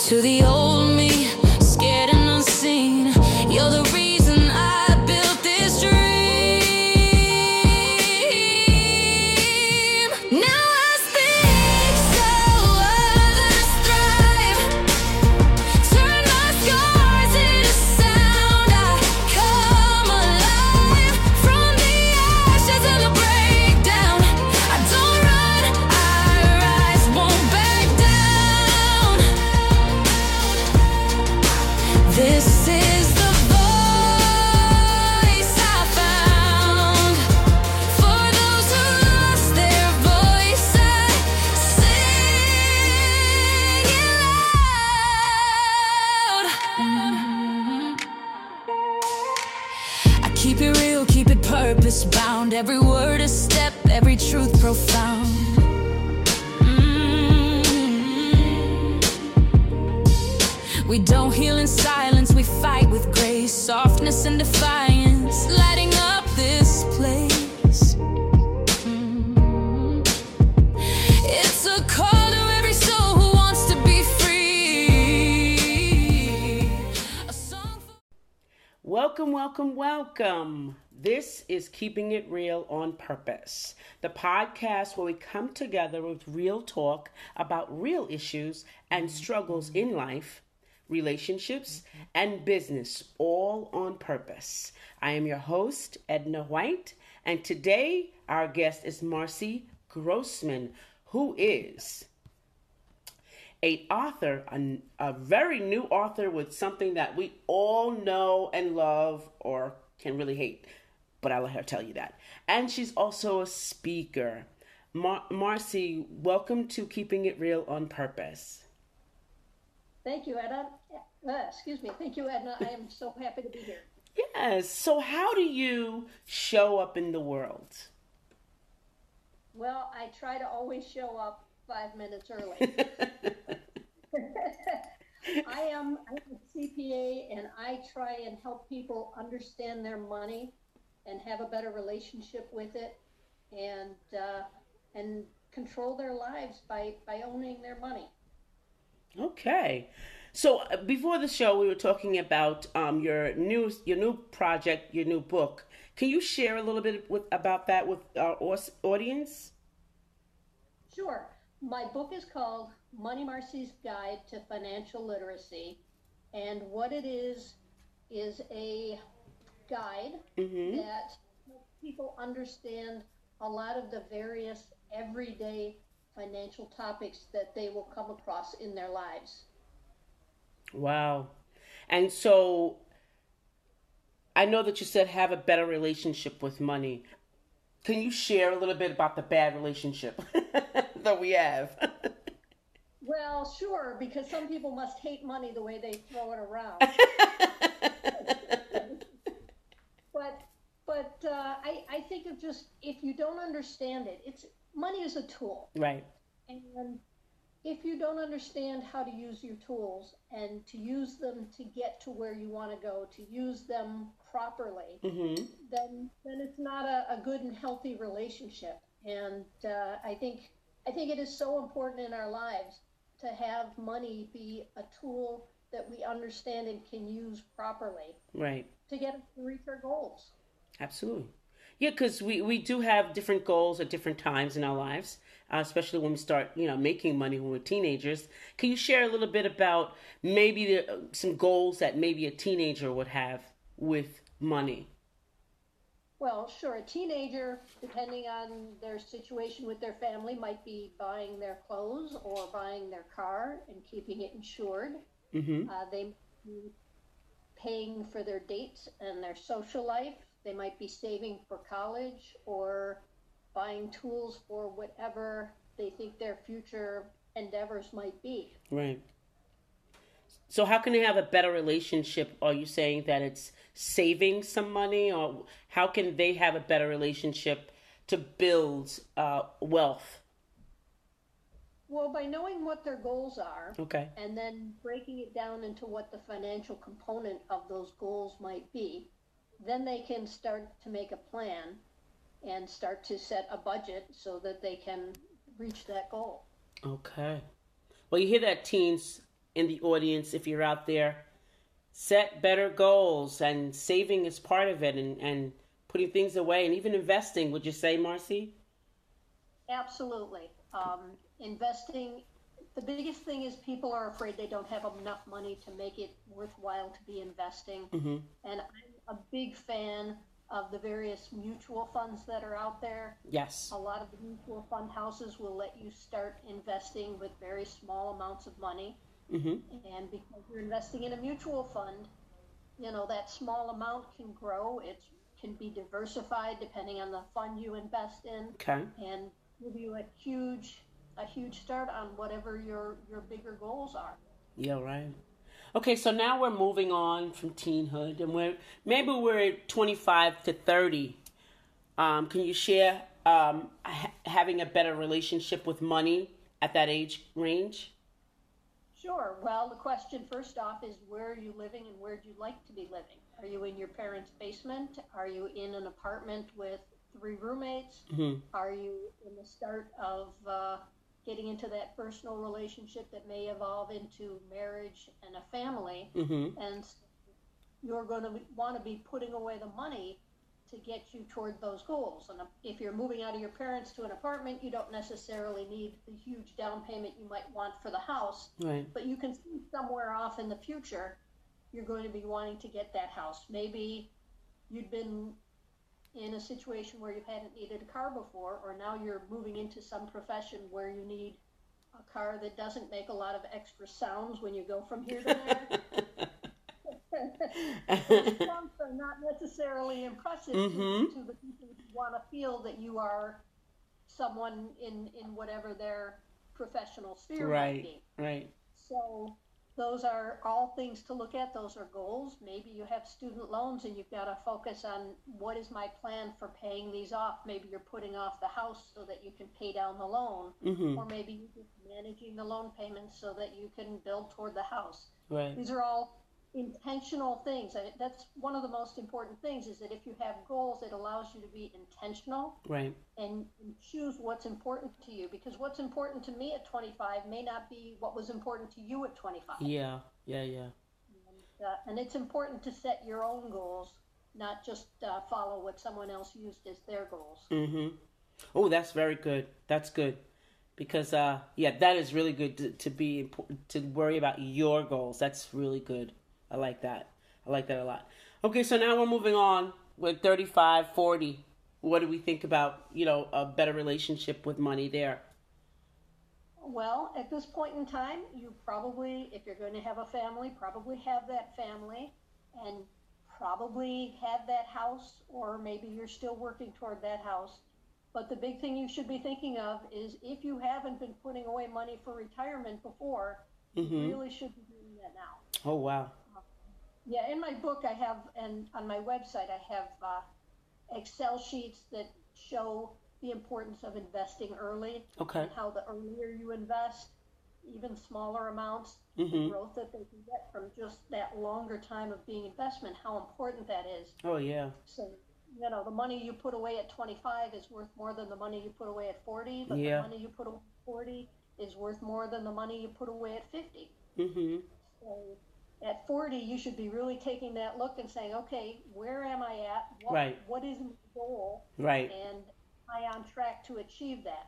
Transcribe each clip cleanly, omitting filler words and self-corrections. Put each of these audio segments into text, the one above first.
To the old me, scared and unseen, you're the reason I built this dream. Now I speak so others thrive. Turn my scars into sound. I come alive from the ashes of the breakdown. I don't run, I rise, won't back down. This is the voice I found. For those who lost their voice, I sing it loud. I keep it real, keep it purpose bound. Every word a step, every truth profound. We don't heal in silence, we fight with grace, softness and defiance, lighting up this place. It's a call to every soul who wants to be free. A song for Welcome, welcome, welcome. This is Keeping It Real on Purpose, the podcast where we come together with real talk about real issues and struggles in life, relationships, and business, all on purpose. I am your host, Edna White, and today our guest is Marcy Grossman, who is an author, a very new author with something that we all know and love or can really hate, but I'll let her tell you that. And she's also a speaker. Marcy, welcome to Keeping It Real on Purpose. Thank you, Edna. Thank you, Edna. I am so happy to be here. Yes. So how do you show up in the world? Well, I try to always show up 5 minutes early. I am a CPA, and I try and help people understand their money and have a better relationship with it, and control their lives by owning their money. Okay. So before the show, we were talking about your new project, your new book. Can you share a little bit about that with our audience? Sure. My book is called Money Marcy's Guide to Financial Literacy, and what it is a guide that helps people understand a lot of the various everyday financial topics that they will come across in their lives. Wow. And so I know that you said have a better relationship with money. Can you share a little bit about the bad relationship that we have? Well, sure, because some people must hate money the way they throw it around. But I think of just, if you don't understand it, money is a tool. Right. And if you don't understand how to use your tools and to use them to get to where you want to go, to use them properly, then it's not a good and healthy relationship. And I think it is so important in our lives to have money be a tool that we understand and can use properly. Right. To get us to reach our goals. Absolutely. Yeah, because we do have different goals at different times in our lives, especially when we start, making money when we're teenagers. Can you share a little bit about maybe some goals that maybe a teenager would have with money? Well, sure. A teenager, depending on their situation with their family, might be buying their clothes or buying their car and keeping it insured. They might be paying for their dates and their social life. They might be saving for college or buying tools for whatever they think their future endeavors might be. Right. So how can they have a better relationship? Are you saying that it's saving some money, or how can they have a better relationship to build wealth? Well, by knowing what their goals are, okay, and then breaking it down into what the financial component of those goals might be, then they can start to make a plan and start to set a budget so that they can reach that goal. Okay. Well, you hear that teens in the audience, if you're out there, set better goals, and saving is part of it, and putting things away, and even investing. Would you say, Marcy? Absolutely. Investing, the biggest thing is people are afraid they don't have enough money to make it worthwhile to be investing. Mm-hmm. And I'm a big fan of the various mutual funds that are out there. Yes. A lot of the mutual fund houses will let you start investing with very small amounts of money. Mm-hmm. And because you're investing in a mutual fund, that small amount can grow. It can be diversified depending on the fund you invest in. Okay. And give you a huge start on whatever your bigger goals are. Yeah, right. Okay, so now we're moving on from teenhood, and we're 25 to 30. Can you share having a better relationship with money at that age range? Sure. Well, the question first off is, where are you living and where do you like to be living? Are you in your parents' basement? Are you in an apartment with 3 roommates? Mm-hmm. Are you in the start of getting into that personal relationship that may evolve into marriage and a family? Mm-hmm. And you're going to want to be putting away the money to get you toward those goals. And if you're moving out of your parents to an apartment, you don't necessarily need the huge down payment you might want for the house. Right. But you can see somewhere off in the future, you're going to be wanting to get that house. Maybe you'd been in a situation where you hadn't needed a car before, or now you're moving into some profession where you need a car that doesn't make a lot of extra sounds when you go from here to there. Those sounds are not necessarily impressive Mm-hmm. to the people who want to feel that you are someone in whatever their professional sphere might be. Right. So those are all things to look at. Those are goals. Maybe you have student loans and you've got to focus on, what is my plan for paying these off? Maybe you're putting off the house so that you can pay down the loan. Mm-hmm. Or maybe you're just managing the loan payments so that you can build toward the house. Right. These are all intentional things. That's one of the most important things, is that if you have goals, it allows you to be intentional. Right. And choose what's important to you, because what's important to me at 25 may not be what was important to you at 25. Yeah. And it's important to set your own goals, not just follow what someone else used as their goals. Mm-hmm. Oh, that's very good. That's good. Because, that is really good to worry about your goals. That's really good. I like that. I like that a lot. Okay, so now we're moving on with 35, 40. What do we think about, a better relationship with money there? Well, at this point in time, you probably, if you're going to have a family, probably have that family and probably have that house, or maybe you're still working toward that house. But the big thing you should be thinking of is, if you haven't been putting away money for retirement before, Mm-hmm. you really should be doing that now. Oh, wow. Yeah, in my book I have, and on my website I have Excel sheets that show the importance of investing early. Okay. And how the earlier you invest, even smaller amounts, Mm-hmm. the growth that they can get from just that longer time of being investment, how important that is. Oh, yeah. So, the money you put away at 25 is worth more than the money you put away at 40, but Yeah. the money you put away at 40 is worth more than the money you put away at 50. Mm-hmm. So at 40, you should be really taking that look and saying, okay, where am I at? Right. What is my goal? Right. And am I on track to achieve that?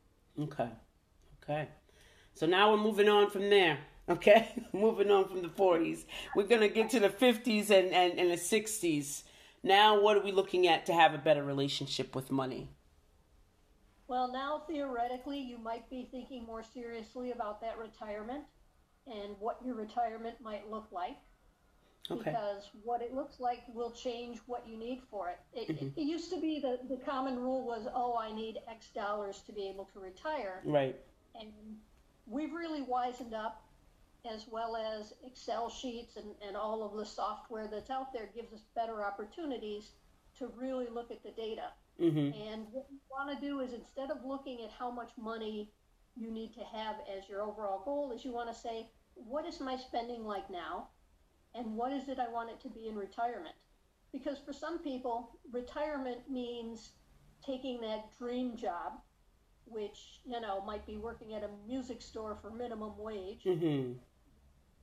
Okay. So now we're moving on from there. Okay? Moving on from the 40s. We're going to get to the 50s and the 60s. Now, what are we looking at to have a better relationship with money? Well, now theoretically, you might be thinking more seriously about that retirement and what your retirement might look like. Okay. Because what it looks like will change what you need for it. Mm-hmm. It used to be the common rule was, I need X dollars to be able to retire. Right. And we've really wisened up, as well as Excel sheets and all of the software that's out there gives us better opportunities to really look at the data. Mm-hmm. And what you want to do is, instead of looking at how much money you need to have as your overall goal, is you want to say, what is my spending like now? And what is it I want it to be in retirement? Because for some people, retirement means taking that dream job, which, might be working at a music store for minimum wage. Mm-hmm.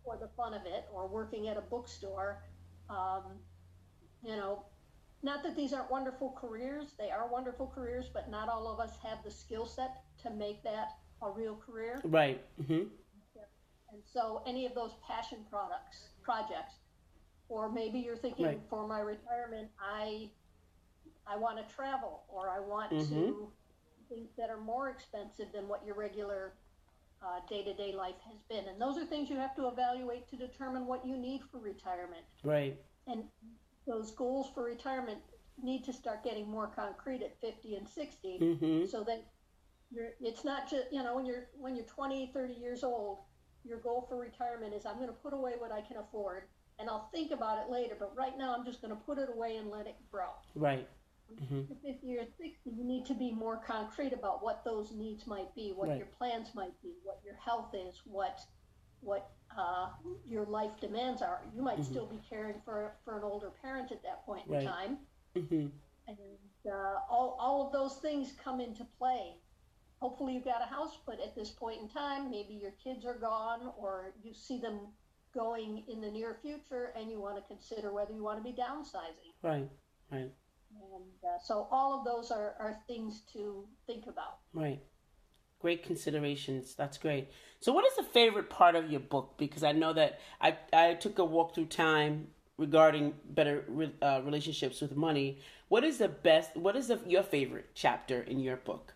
for the fun of it, or working at a bookstore. Um, you know, not that these aren't wonderful careers, they are wonderful careers, but not all of us have the skill set to make that a real career. Right. Mm-hmm. And so any of those passion projects, or maybe you're thinking, right. for my retirement, I want to travel, or I want mm-hmm. to things that are more expensive than what your regular day-to-day life has been. And those are things you have to evaluate to determine what you need for retirement. Right. And those goals for retirement need to start getting more concrete at 50 and 60, mm-hmm. so that it's not just, when you're 20, 30 years old, your goal for retirement is, I'm going to put away what I can afford, and I'll think about it later, but right now I'm just going to put it away and let it grow. Right. Mm-hmm. At 50 or 60, you need to be more concrete about what those needs might be, what right. your plans might be, what your health is, what your life demands are. You might mm-hmm. still be caring for an older parent at that point right. in time. Mm-hmm. And all of those things come into play. Hopefully you've got a house, but at this point in time, maybe your kids are gone, or you see them going in the near future, and you want to consider whether you want to be downsizing. Right, right. And so all of those are things to think about. Right. Great considerations. That's great. So what is the favorite part of your book? Because I know that I took a walk through time regarding better relationships with money. What is your favorite chapter in your book?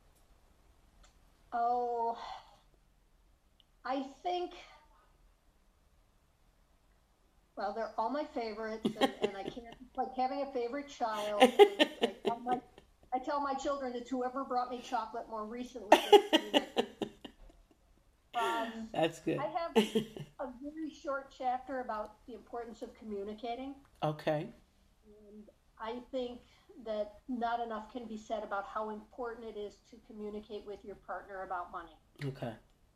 Oh, I think, well, they're all my favorites, and I can't, it's like having a favorite child. I tell my children it's whoever brought me chocolate more recently. That's good. I have a very short chapter about the importance of communicating. Okay. And I think that not enough can be said about how important it is to communicate with your partner about money. Okay.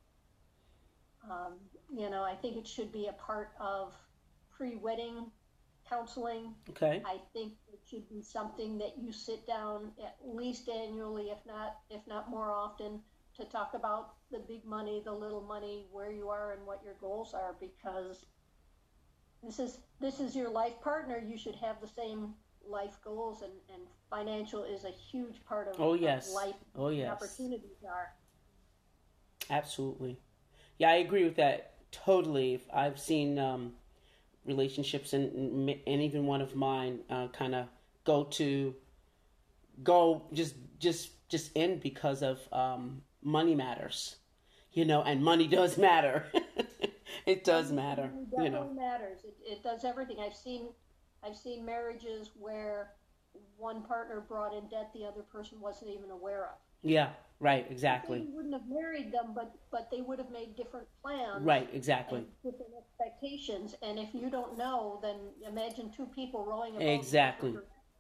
I think it should be a part of pre-wedding counseling. Okay. I think it should be something that you sit down at least annually, if not more often, to talk about the big money, the little money, where you are and what your goals are, because this is your life partner. You should have the same life goals, and financial is a huge part of, of life. Oh, yes. Opportunities are. Absolutely. Yeah, I agree with that totally. I've seen relationships and even one of mine kind of just end because of money matters, and money does matter. It does matter. It definitely matters. It does everything. I've seen marriages where one partner brought in debt the other person wasn't even aware of. Yeah, right, exactly. They wouldn't have married them, but they would have made different plans. Right, exactly. Different expectations. And if you don't know, then imagine two people rowing a boat. Exactly.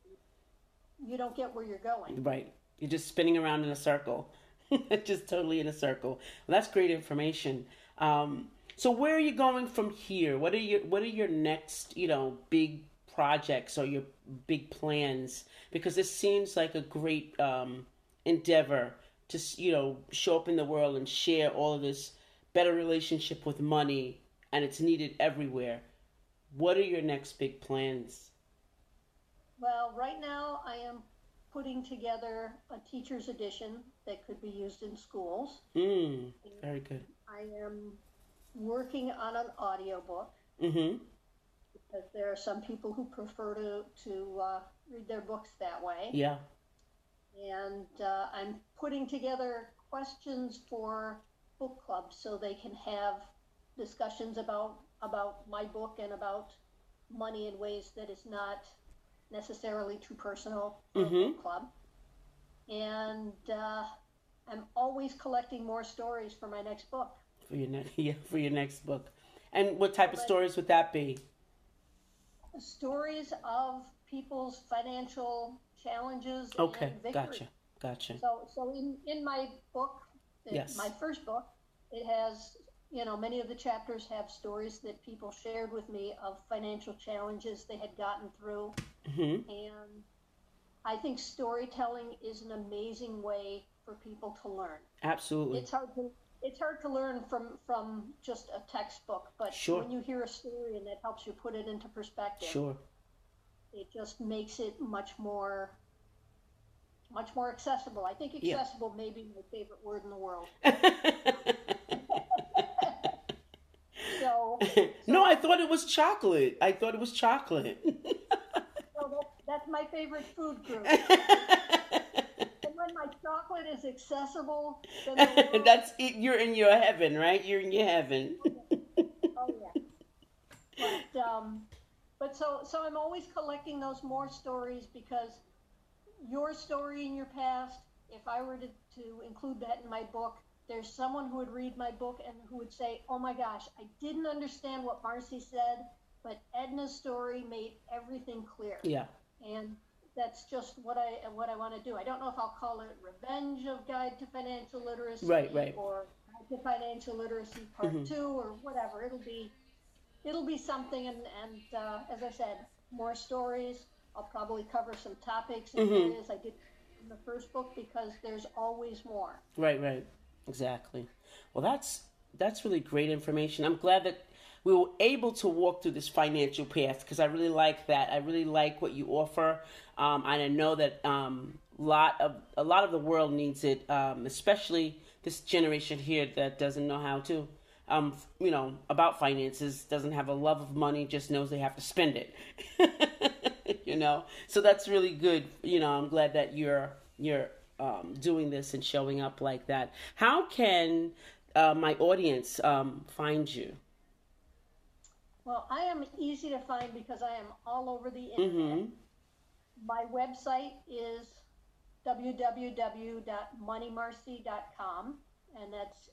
You don't get where you're going. Right. You're just spinning around in a circle. Just totally in a circle. Well, that's great information. So where are you going from here? What are your next, big projects or your big plans? Because this seems like a great endeavor to, show up in the world and share all of this better relationship with money, and it's needed everywhere. What are your next big plans? Well, right now I am putting together a teacher's edition that could be used in schools. Very good. I am working on an audiobook. Mm-hmm. Because there are some people who prefer to read their books that way. Yeah. And I'm putting together questions for book clubs so they can have discussions about my book and about money in ways that is not necessarily too personal for a book club. And I'm always collecting more stories for my next book. For your next book. And what type of stories would that be? Stories of people's financial challenges and victory. Gotcha. So in my book, my first book, it has, many of the chapters have stories that people shared with me of financial challenges they had gotten through. Mm-hmm. And I think storytelling is an amazing way for people to learn. Absolutely. it's hard to learn from just a textbook, but Sure. when you hear a story and it helps you put it into perspective, Sure. it just makes it much more accessible. I think accessible may be my favorite word in the world. So No, I thought it was chocolate. so that's my favorite food group. And when my chocolate is accessible, then the world, That's it. You're in your heaven, right? You're in your heaven. oh yeah. But so I'm always collecting those more stories, because your story in your past, if I were to include that in my book, there's someone who would read my book and who would say, oh my gosh, I didn't understand what Marcy said, but Edna's story made everything clear. Yeah. And that's just what I want to do. I don't know if I'll call it Revenge of Guide to Financial Literacy, Right. or Guide to Financial Literacy Part 2, or whatever. It'll be something, and as I said, more stories. I'll probably cover some topics and areas I did in the first book, because there's always more. Right. Exactly. Well, that's really great information. I'm glad that we were able to walk through this financial path, because I really like that. I really like what you offer. And I know that a lot of the world needs it, especially this generation here that doesn't know how to, about finances, doesn't have a love of money, just knows they have to spend it. So that's really good. I'm glad that you're doing this and showing up like that. How can my audience find you? Well, I am easy to find because I am all over the internet. My website is www.moneymarcy.com, and that's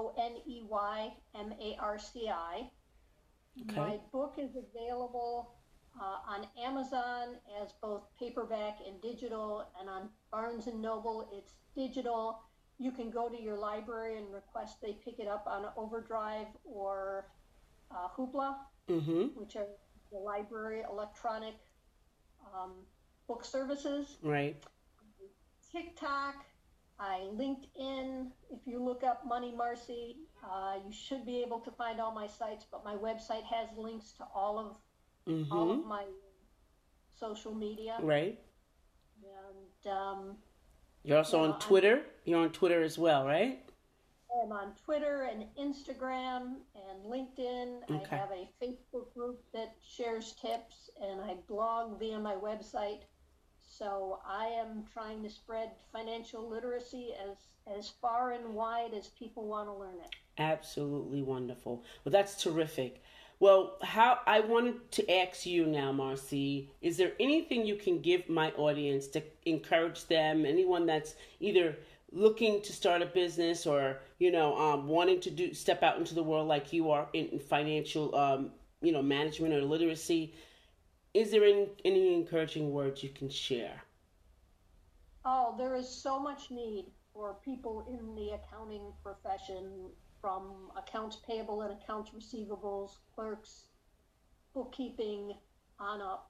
MONEYMARCI. Okay. My book is available on Amazon as both paperback and digital, and on Barnes & Noble it's digital. You can go to your library and request they pick it up on Overdrive or Hoopla, which are the library electronic book services. Right. TikTok, LinkedIn. If you look up Money Marcy, you should be able to find all my sites, but my website has links to all of my social media. Right. And you're also on Twitter. You're on Twitter as well, right? I'm on Twitter and Instagram and LinkedIn. Okay. I have a Facebook group that shares tips, and I blog via my website. So I am trying to spread financial literacy as far and wide as people want to learn it. Absolutely wonderful. Well, that's terrific. Well, I wanted to ask you now, Marcy, is there anything you can give my audience to encourage them, anyone that's either looking to start a business or, wanting to step out into the world like you are in financial, management or literacy? Is there any encouraging words you can share? Oh, there is so much need for people in the accounting profession, from accounts payable and accounts receivables, clerks, bookkeeping, on up.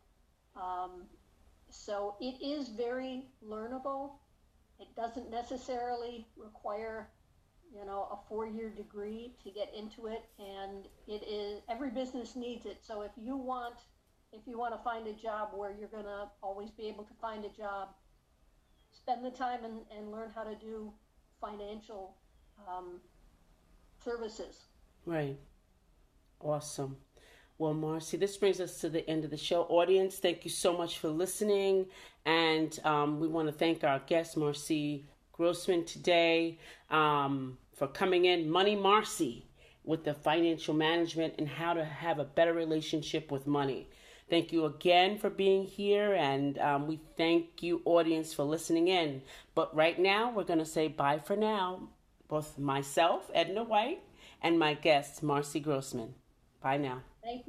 So it is very learnable. It doesn't necessarily require, a 4-year degree to get into it, and every business needs it. So if you want to find a job where you're going to always be able to find a job, spend the time and learn how to do financial services. Right. Awesome. Well, Marcy, this brings us to the end of the show. Audience, thank you so much for listening. And we want to thank our guest, Marcy Grossman, today for coming in. Money Marcy, with the financial management and how to have a better relationship with money. Thank you again for being here, and we thank you, audience, for listening in. But right now, we're going to say bye for now. Both myself, Edna White, and my guest, Marcy Grossman. Bye now. Thank you.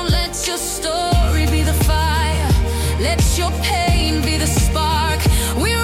Your pain be the spark. We're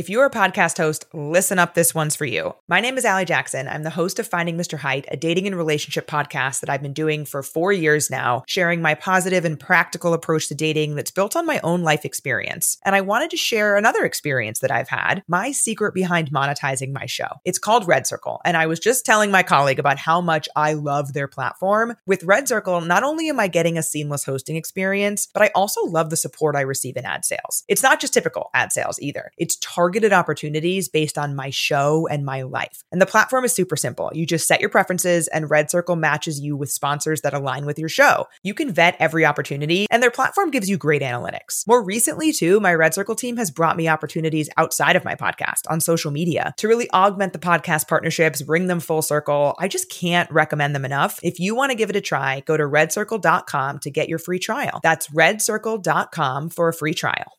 If you're a podcast host, listen up, this one's for you. My name is Allie Jackson. I'm the host of Finding Mr. Height, a dating and relationship podcast that I've been doing for 4 years now, sharing my positive and practical approach to dating that's built on my own life experience. And I wanted to share another experience that I've had, my secret behind monetizing my show. It's called Red Circle, and I was just telling my colleague about how much I love their platform. With Red Circle, not only am I getting a seamless hosting experience, but I also love the support I receive in ad sales. It's not just typical ad sales either. It's targeted opportunities based on my show and my life. And the platform is super simple. You just set your preferences and Red Circle matches you with sponsors that align with your show. You can vet every opportunity and their platform gives you great analytics. More recently too, my Red Circle team has brought me opportunities outside of my podcast on social media to really augment the podcast partnerships, bring them full circle. I just can't recommend them enough. If you want to give it a try, go to redcircle.com to get your free trial. That's redcircle.com for a free trial.